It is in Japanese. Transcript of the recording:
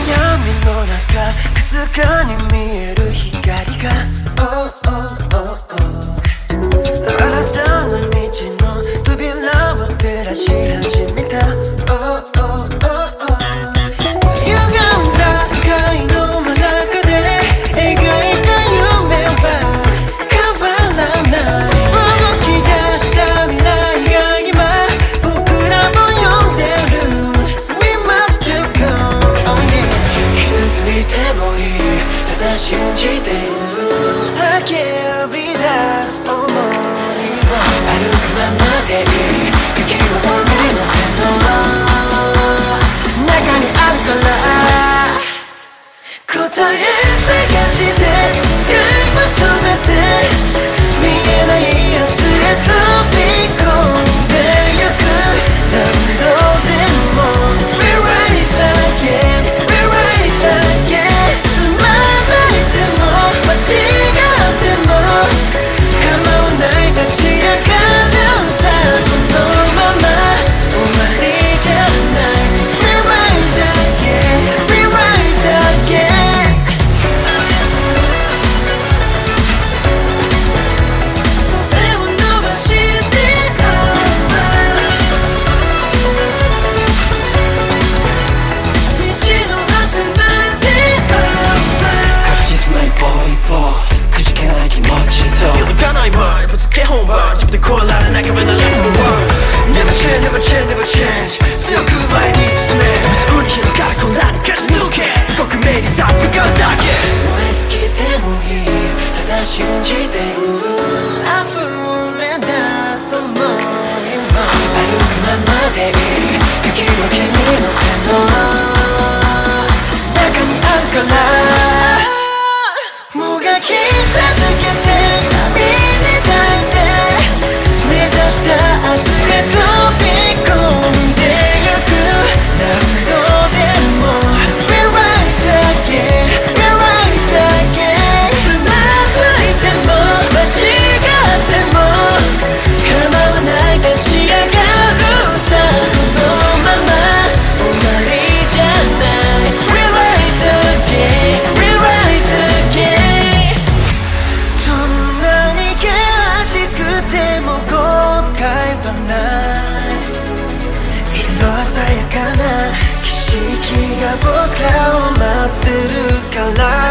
闇の中かすかに見える光が、oh, oh, oh, oh 新たな道の扉を照らし始めた、oh, oh, oh, oh 歪んだ世界の真中で描いた夢は変わらない、動き出した未来が今僕らを呼んでる We must go、oh yeah、 傷ついてもいい、ただ信じている、叫び出す想いを歩くままでいい、行きは俺の手の中にあるから答え探して使い求めて見えない明日へ飛び込んでゆく、何度でも Rerise again Rerise again つまずいても間違っても構わない立ち上がるさ、このまま終わりじゃない Rerise again Rerise again その背を伸ばして道の果てまで確実な一歩一歩くじけない気持ちと揺るがないマイぶつけ本番自分で超えられない壁の Let's go words Never change never change never change 強く前に進め無数に広がる混乱に勝ち抜け動く目に立つがだけ燃え尽きてもいい、ただ信じている、溢れ出す想いも歩くままでいい、雪は君の手の中にあるからもがき続けて旅に立って目指した明日へ飛び込んでゆく、何度でも Rerise again Rerise again つまずいても間違っても構わない立ち上がるさ、このまま終わりじゃない Rerise again Rerise again どんなに険しくても後悔はない、色鮮やかな景色が僕らを待ってるから